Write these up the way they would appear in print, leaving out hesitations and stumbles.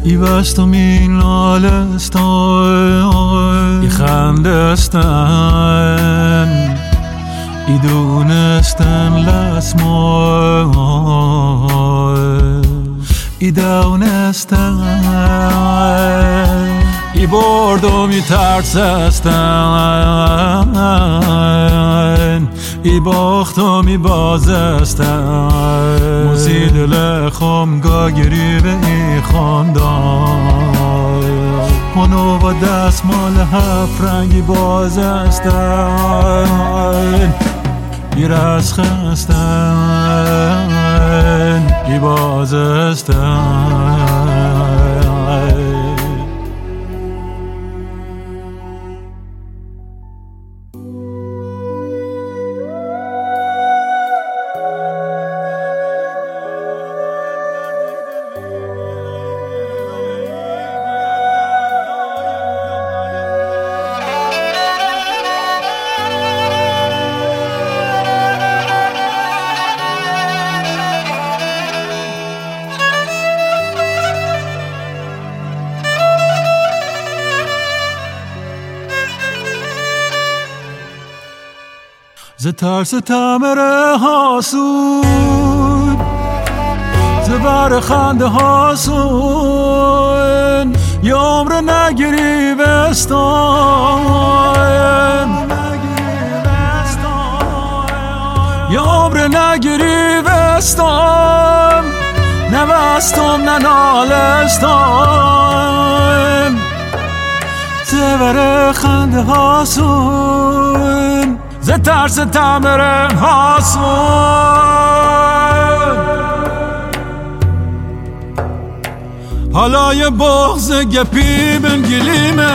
بستم این لالستان ای خندستن ای دونستن لسمان ای دونستن ای بردم ای ترسستن ای باختم ای بازستن موزید لخم گاگری به ای خاندان منو با دستمال هفرنگی بازستن ای رس خستن ای بازستن ز ترس تمره هاسون ز بر خنده هاسون یه عمر نگیری بستان یه عمر نگیری بستان نبستم نه نالستان ز بر خنده هاسون ز ترس تمره هاسون حالا یه بغض گپی بهم گلیمه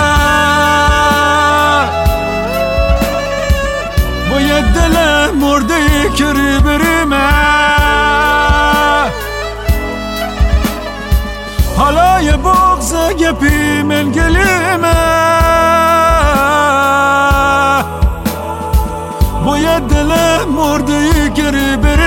با یه دل مرده که ری بریمه حالا یه بغض گپی بهم گلیمه با یه دل مرده ای گری بری